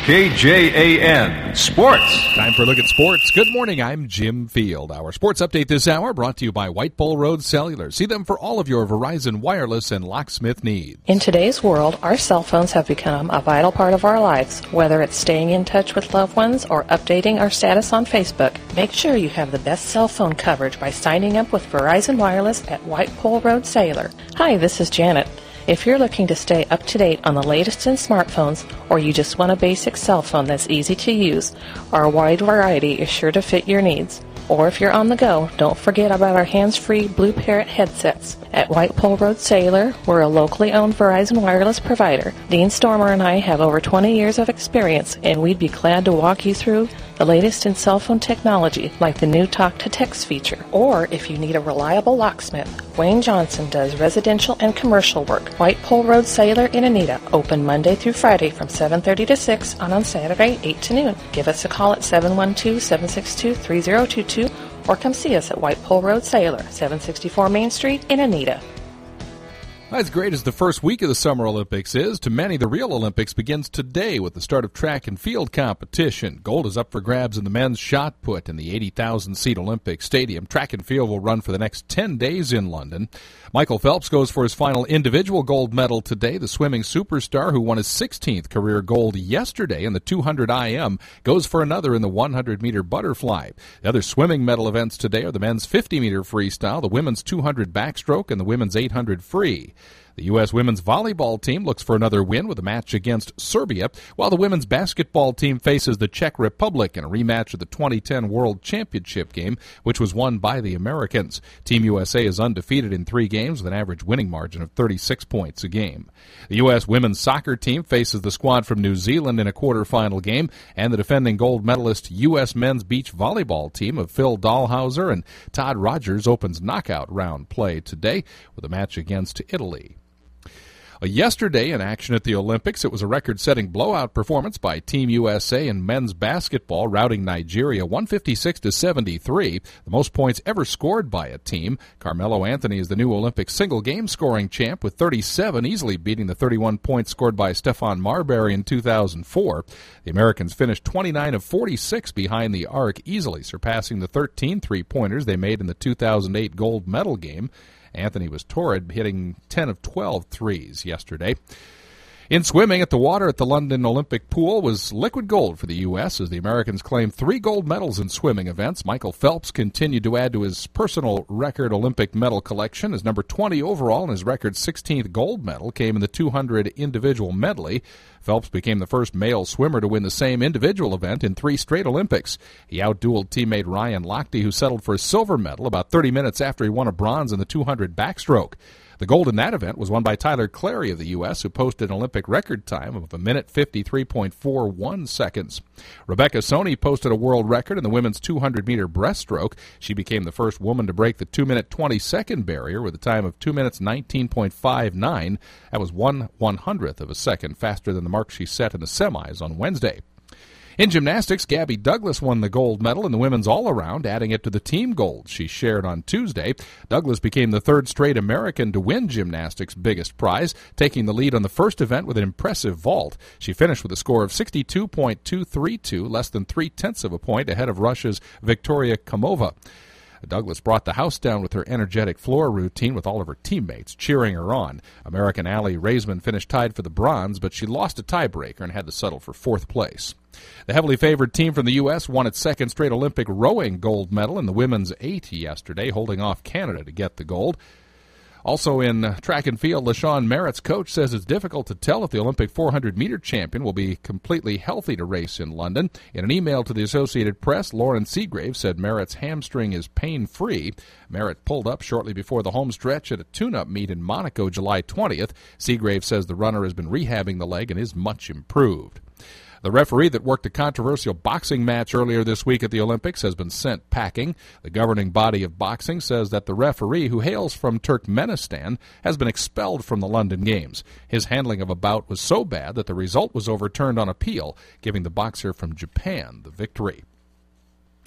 KJAN Sports. Time for a look at sports. Good morning, I'm Jim Field. Our sports update this hour brought to you by White Pole Road Cellular. See them for all of your Verizon wireless and locksmith needs. In today's world, our cell phones have become a vital part of our lives. Whether it's staying in touch with loved ones or updating our status on Facebook, make sure you have the best cell phone coverage by signing up with Verizon Wireless at White Pole Road Cellular. Hi, this is Janet. If you're looking to stay up to date on the latest in smartphones, or you just want a basic cell phone that's easy to use, our wide variety is sure to fit your needs. Or if you're on the go, don't forget about our hands-free Blue Parrot headsets. At White Pole Road Cellular, we're a locally owned Verizon wireless provider. Dean Stormer and I have over 20 years of experience, and we'd be glad to walk you through the latest in cell phone technology, like the new Talk to Text feature. Or if you need a reliable locksmith, Wayne Johnson does residential and commercial work. White Pole Road Cellular in Anita, open Monday through Friday from 7:30 to 6, and on Saturday 8 to noon. Give us a call at 712-762-3022 or come see us at White Pole Road Cellular, 764 Main Street in Anita. As great as the first week of the Summer Olympics is, to many the real Olympics begins today with the start of track and field competition. Gold is up for grabs in the men's shot put in the 80,000-seat Olympic Stadium. Track and field will run for the next 10 days in London. Michael Phelps goes for his final individual gold medal today. The swimming superstar, who won his 16th career gold yesterday in the 200 IM, goes for another in the 100-meter butterfly. The other swimming medal events today are the men's 50-meter freestyle, the women's 200 backstroke, and the women's 800 free. The U.S. women's volleyball team looks for another win with a match against Serbia, while the women's basketball team faces the Czech Republic in a rematch of the 2010 World Championship game, which was won by the Americans. Team USA is undefeated in 3 games with an average winning margin of 36 points a game. The U.S. women's soccer team faces the squad from New Zealand in a quarterfinal game, and the defending gold medalist U.S. men's beach volleyball team of Phil Dahlhauser and Todd Rogers opens knockout round play today with a match against Italy. Yesterday, in action at the Olympics, it was a record-setting blowout performance by Team USA in men's basketball, routing Nigeria 156-73, the most points ever scored by a team. Carmelo Anthony is the new Olympic single-game scoring champ with 37, easily beating the 31 points scored by Stephon Marbury in 2004. The Americans finished 29 of 46 behind the arc, easily surpassing the 13 three-pointers they made in the 2008 gold medal game. Anthony was torrid, hitting 10 of 12 threes yesterday. In swimming, at the water at the London Olympic pool was liquid gold for the U.S. as the Americans claimed 3 gold medals in swimming events. Michael Phelps continued to add to his personal record Olympic medal collection. His number 20 overall and his record 16th gold medal came in the 200 individual medley. Phelps became the first male swimmer to win the same individual event in 3 straight Olympics. He outdueled teammate Ryan Lochte, who settled for a silver medal about 30 minutes after he won a bronze in the 200 backstroke. The gold in that event was won by Tyler Clary of the U.S., who posted an Olympic record time of 1 minute 53.41 seconds. Rebecca Soni posted a world record in the women's 200-meter breaststroke. She became the first woman to break the 2-minute 20-second barrier with a time of 2 minutes 19.59. That was 1/100th of a second faster than the mark she set in the semis on Wednesday. In gymnastics, Gabby Douglas won the gold medal in the women's all-around, adding it to the team gold she shared on Tuesday. Douglas became the 3rd straight American to win gymnastics' biggest prize, taking the lead on the first event with an impressive vault. She finished with a score of 62.232, less than 0.3 of a point ahead of Russia's Victoria Komova. Douglas brought the house down with her energetic floor routine with all of her teammates cheering her on. American Allie Raisman finished tied for the bronze, but she lost a tiebreaker and had to settle for 4th place. The heavily favored team from the U.S. won its 2nd straight Olympic rowing gold medal in the women's 8 yesterday, holding off Canada to get the gold. Also in track and field, LaShawn Merritt's coach says it's difficult to tell if the Olympic 400-meter champion will be completely healthy to race in London. In an email to the Associated Press, Lauren Seagrave said Merritt's hamstring is pain-free. Merritt pulled up shortly before the home stretch at a tune-up meet in Monaco July 20th. Seagrave says the runner has been rehabbing the leg and is much improved. The referee that worked a controversial boxing match earlier this week at the Olympics has been sent packing. The governing body of boxing says that the referee, who hails from Turkmenistan, has been expelled from the London Games. His handling of a bout was so bad that the result was overturned on appeal, giving the boxer from Japan the victory.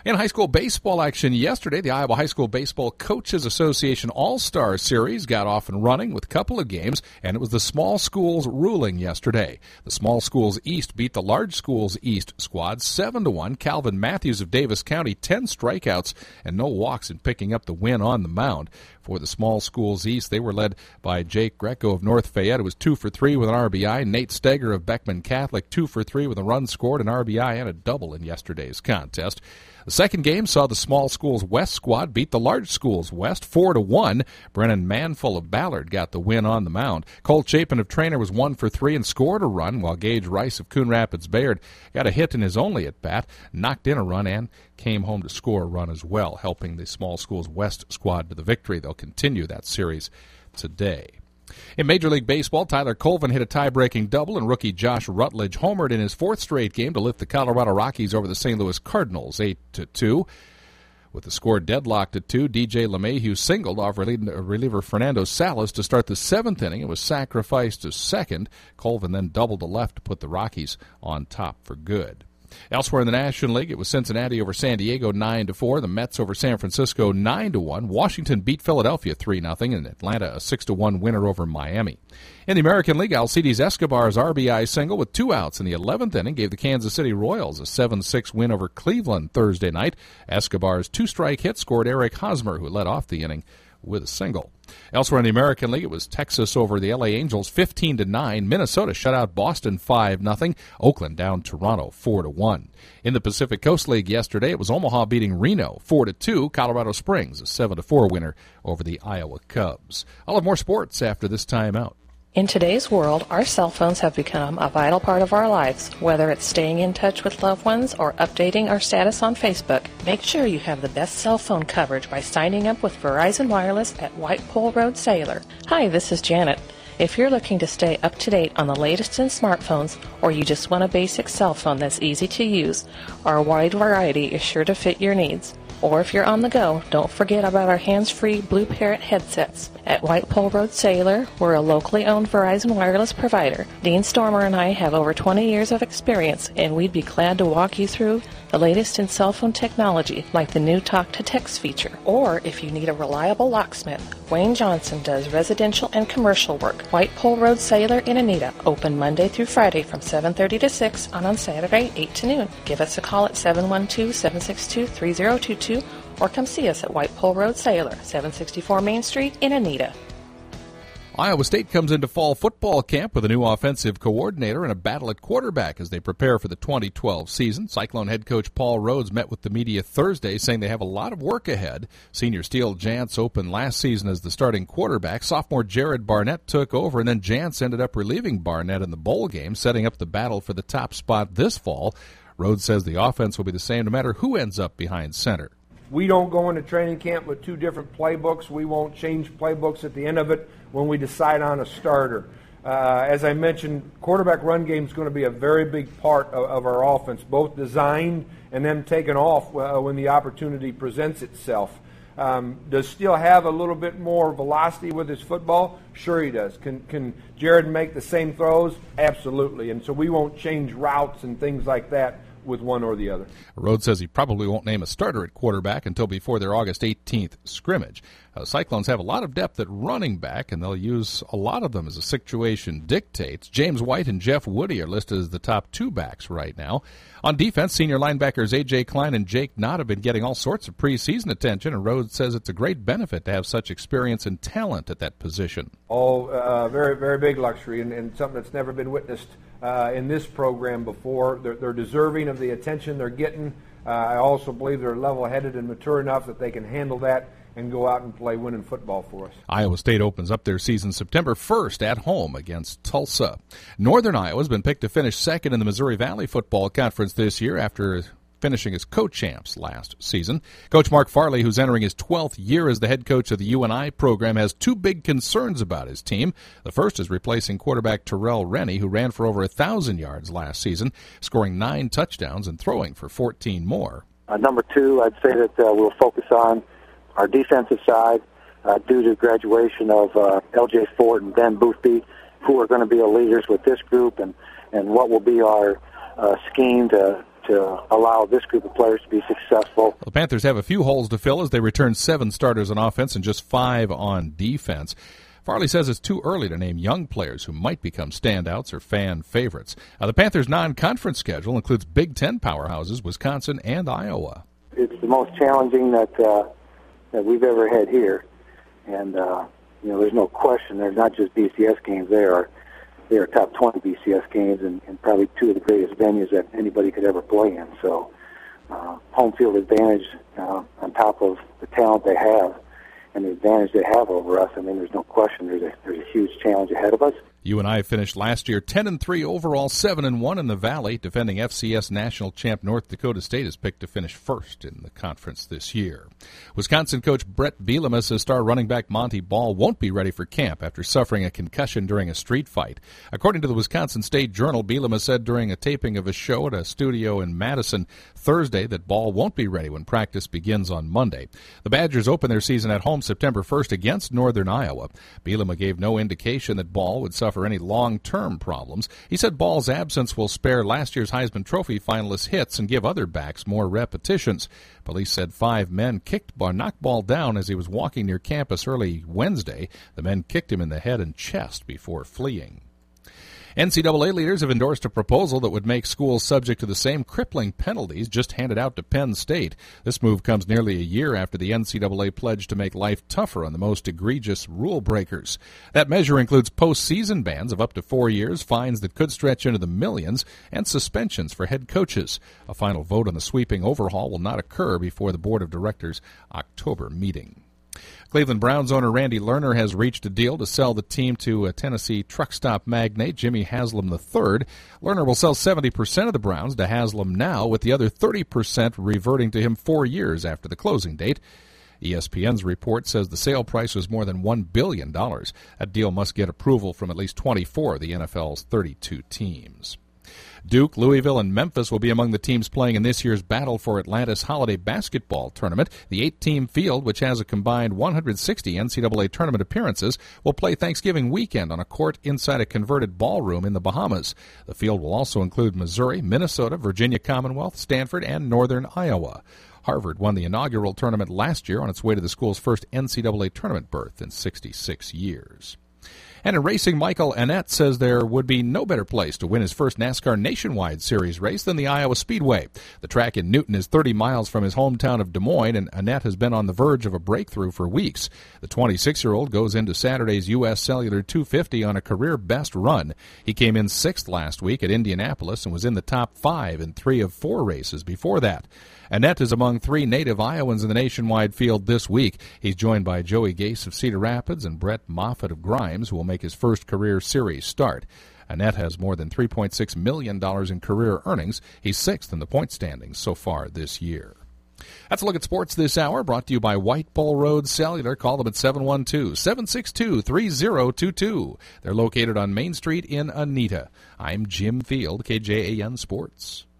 In high school baseball action yesterday, the Iowa High School Baseball Coaches Association All-Star Series got off and running with a couple of games, and it was the small schools ruling yesterday. The small schools East beat the large schools East squad 7-1. Calvin Matthews of Davis County, 10 strikeouts and no walks in picking up the win on the mound. For the small schools East, they were led by Jake Greco of North Fayette, who was 2 for 3 with an RBI. Nate Steger of Beckman Catholic, 2 for 3 with a run scored, an RBI, and a double in yesterday's contest. The second game saw the small schools West squad beat the large schools West 4-1. Brennan Manful of Ballard got the win on the mound. Cole Chapin of Trainer was 1 for 3 and scored a run, while Gage Rice of Coon Rapids Bayard got a hit in his only at-bat, knocked in a run, and came home to score a run as well, helping the small schools West squad to the victory. They'll continue that series today. In Major League Baseball, Tyler Colvin hit a tie-breaking double, and rookie Josh Rutledge homered in his 4th straight game to lift the Colorado Rockies over the St. Louis Cardinals 8-2. With the score deadlocked at 2, DJ LeMahieu singled off reliever Fernando Salas to start the 7th inning. It was sacrificed to second. Colvin then doubled to left to put the Rockies on top for good. Elsewhere in the National League, it was Cincinnati over San Diego 9-4, the Mets over San Francisco 9-1, Washington beat Philadelphia 3-0, and Atlanta a 6-1 winner over Miami. In the American League, Alcides Escobar's RBI single with 2 outs in the 11th inning gave the Kansas City Royals a 7-6 win over Cleveland Thursday night. Escobar's 2-strike hit scored Eric Hosmer, who led off the inning with a single. Elsewhere in the American League, it was Texas over the LA Angels 15-9. Minnesota shut out Boston 5-0. Oakland down Toronto 4-1. In the Pacific Coast League yesterday, it was Omaha beating Reno 4-2. Colorado Springs a 7-4 winner over the Iowa Cubs. I'll have more sports after this timeout. In today's world, our cell phones have become a vital part of our lives. Whether it's staying in touch with loved ones or updating our status on Facebook, make sure you have the best cell phone coverage by signing up with Verizon Wireless at White Pole Road Sailor. Hi, this is Janet. If you're looking to stay up to date on the latest in smartphones, or you just want a basic cell phone that's easy to use, our wide variety is sure to fit your needs. Or if you're on the go, don't forget about our hands-free Blue Parrot headsets. At White Pole Road Sailor, we're a locally owned Verizon Wireless provider. Dean Stormer and I have over 20 years of experience, and we'd be glad to walk you through the latest in cell phone technology, like the new Talk to Text feature. Or if you need a reliable locksmith, Wayne Johnson does residential and commercial work. White Pole Road Sailor in Anita, open Monday through Friday from 7:30 to 6, and on Saturday 8 to noon. Give us a call at 712-762-3022 or come see us at White Pole Road Sailor, 764 Main Street in Anita. Iowa State comes into fall football camp with a new offensive coordinator and a battle at quarterback as they prepare for the 2012 season. Cyclone head coach Paul Rhodes met with the media Thursday, saying they have a lot of work ahead. Senior Steele Jantz opened last season as the starting quarterback. Sophomore Jared Barnett took over, and then Jantz ended up relieving Barnett in the bowl game, setting up the battle for the top spot this fall. Rhodes says the offense will be the same no matter who ends up behind center. We don't go into training camp with 2 different playbooks. We won't change playbooks at the end of it when we decide on a starter. As I mentioned, quarterback run game is going to be a very big part of our offense, both designed and then taken off when the opportunity presents itself. Does Steele have a little bit more velocity with his football? Sure he does. Can Jared make the same throws? Absolutely. And so we won't change routes and things like that with one or the other. Rhodes says he probably won't name a starter at quarterback until before their August 18th scrimmage. Cyclones have a lot of depth at running back, and they'll use a lot of them as the situation dictates. James White and Jeff Woody are listed as the top 2 backs right now. On defense, senior linebackers A.J. Klein and Jake Knott have been getting all sorts of preseason attention, and Rhodes says it's a great benefit to have such experience and talent at that position. All very, very big luxury and something that's never been witnessed in this program before. They're deserving of the attention they're getting. I also believe they're level-headed and mature enough that they can handle that and go out and play winning football for us. Iowa State opens up their season September 1st at home against Tulsa. Northern Iowa has been picked to finish second in the Missouri Valley Football Conference this year after finishing as co-champs last season. Coach Mark Farley, who's entering his 12th year as the head coach of the UNI program, has 2 big concerns about his team. The first is replacing quarterback Terrell Rennie, who ran for over 1,000 yards last season, scoring 9 touchdowns and throwing for 14 more. Number 2, I'd say that we'll focus on our defensive side due to graduation of L.J. Ford and Ben Boothby, who are going to be the leaders with this group, and what will be our scheme to to allow this group of players to be successful. The Panthers have a few holes to fill as they return 7 starters on offense and just 5 on defense. Farley says it's too early to name young players who might become standouts or fan favorites. The Panthers' non-conference schedule includes Big Ten powerhouses, Wisconsin and Iowa. It's the most challenging that we've ever had here, and there's no question. They're not just BCS games; they are top 20 BCS games, and probably 2 of the greatest venues that anybody could ever play in. So, home field advantage on top of the talent they have and the advantage they have over us. I mean, there's no question. There's a huge challenge ahead of us. UNI finished last year 10-3 overall, 7-1 in the Valley. Defending FCS national champ North Dakota State is picked to finish first in the conference this year. Wisconsin coach Brett Bielema says star running back Monty Ball won't be ready for camp after suffering a concussion during a street fight. According to the Wisconsin State Journal, Bielema said during a taping of a show at a studio in Madison Thursday that Ball won't be ready when practice begins on Monday. The Badgers open their season at home September 1st against Northern Iowa. Bielema gave no indication that Ball would suffer any long-term problems. He said Ball's absence will spare last year's Heisman Trophy finalists hits and give other backs more repetitions. Police said 5 men knocked Ball down as he was walking near campus early Wednesday. The men kicked him in the head and chest before fleeing. NCAA leaders have endorsed a proposal that would make schools subject to the same crippling penalties just handed out to Penn State. This move comes nearly a year after the NCAA pledged to make life tougher on the most egregious rule breakers. That measure includes postseason bans of up to 4 years, fines that could stretch into the millions, and suspensions for head coaches. A final vote on the sweeping overhaul will not occur before the Board of Directors' October meeting. Cleveland Browns owner Randy Lerner has reached a deal to sell the team to a Tennessee truck stop magnate, Jimmy Haslam III. Lerner will sell 70% of the Browns to Haslam now, with the other 30% reverting to him 4 years after the closing date. ESPN's report says the sale price was more than $1 billion. That deal must get approval from at least 24 of the NFL's 32 teams. Duke, Louisville, and Memphis will be among the teams playing in this year's Battle for Atlantis Holiday Basketball Tournament. The 8-team field, which has a combined 160 NCAA tournament appearances, will play Thanksgiving weekend on a court inside a converted ballroom in the Bahamas. The field will also include Missouri, Minnesota, Virginia Commonwealth, Stanford, and Northern Iowa. Harvard won the inaugural tournament last year on its way to the school's first NCAA tournament berth in 66 years. And in racing, Michael Annett says there would be no better place to win his first NASCAR Nationwide Series race than the Iowa Speedway. The track in Newton is 30 miles from his hometown of Des Moines, and Annett has been on the verge of a breakthrough for weeks. The 26-year-old goes into Saturday's U.S. Cellular 250 on a career-best run. He came in 6th last week at Indianapolis and was in the top 5 in 3 of 4 races before that. Annett is among 3 native Iowans in the nationwide field this week. He's joined by Joey Gase of Cedar Rapids and Brett Moffitt of Grimes, who will make his first career series start. Annett has more than $3.6 million in career earnings. He's 6th in the point standings so far this year. That's a look at sports this hour, brought to you by White Bull Road Cellular. Call them at 712-762-3022. They're located on Main Street in Anita. I'm Jim Field, KJAN Sports.